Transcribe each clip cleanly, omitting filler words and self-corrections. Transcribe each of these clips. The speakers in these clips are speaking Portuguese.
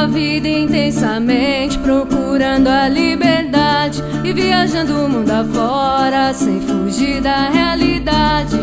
a vida intensamente, procurando a liberdade e viajando o mundo afora, sem fugir da realidade.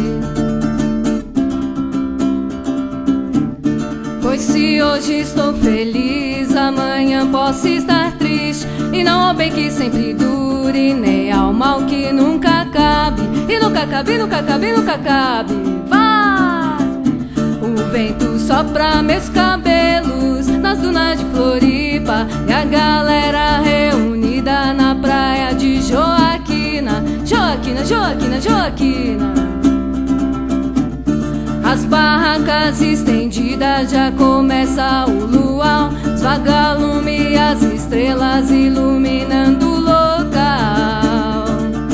Pois se hoje estou feliz, amanhã posso estar triste, e não há bem que sempre dure, nem há o mal que nunca acabe. E nunca acabe, nunca acabe, nunca acabe. Vai! O vento sopra meus cabelos nas dunas de Floripa, e a galera reunida na praia de Joaquina. Joaquina, Joaquina, Joaquina. As barracas estendidas, já começa o luau, os vagalumes e as estrelas iluminando o local.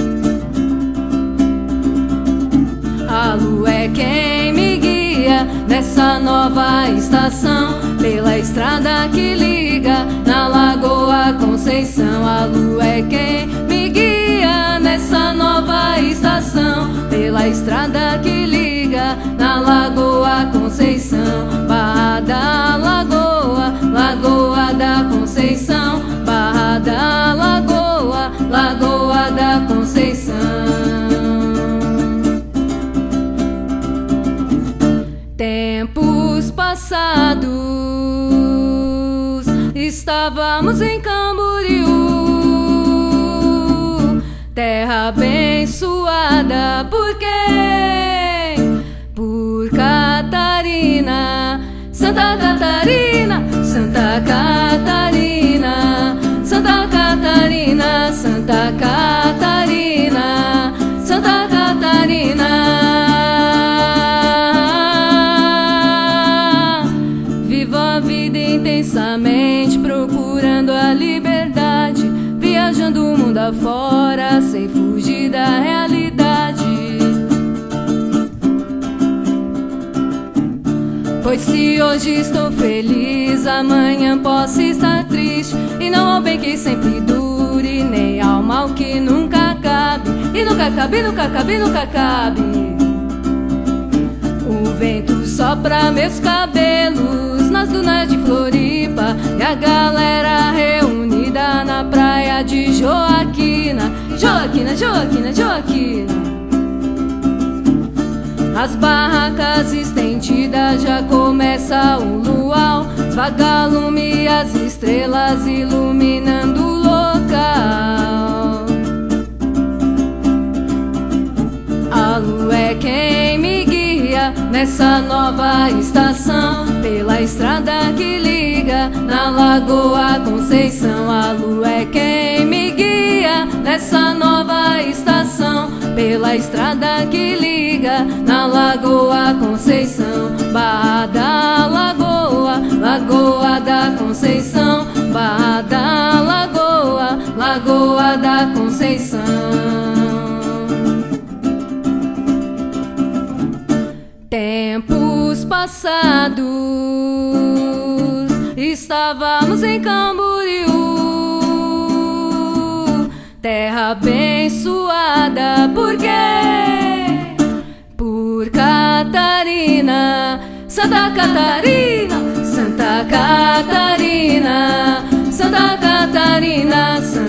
A lua é quem me guia nessa nova estação, pela estrada que liga na Lagoa Conceição. A lua é quem me guia nessa nova estação, pela estrada que liga na Lagoa Conceição. Barra da Lagoa, Lagoa da Conceição. Barra da Lagoa, Lagoa da Conceição. Tempos passados, estávamos em Camboriú, terra abençoada por quem? Por Catarina, Santa Catarina, Santa Catarina, Santa Catarina, Santa Catarina, Santa Catarina. Vivo a vida intensamente, procurando a liberdade, viajando o mundo afora, sem fugir da realidade. Pois se hoje estou feliz, amanhã posso estar triste, e não há bem que sempre dure, nem há o mal que nunca acabe. E nunca acabe, nunca acabe, nunca acabe. O vento sopra meus cabelos nas dunas de Floripa, e a galera reunida na praia de Joaquina. Joaquina, Joaquina, Joaquina. As barracas estendidas, já começa o luau, os vagalumes e as estrelas iluminando o local. A lua é quem me guia nessa nova estação, pela estrada que liga na Lagoa Conceição. A lua é quem me guia nessa nova estação, pela estrada que liga na Lagoa Conceição. Barra da Lagoa, Lagoa da Conceição. Barra da Lagoa, Lagoa da Conceição. Tempos passados, estávamos em Camboriú, terra abençoada por quem? Por Catarina, Santa Catarina, Santa Catarina, Santa Catarina, Santa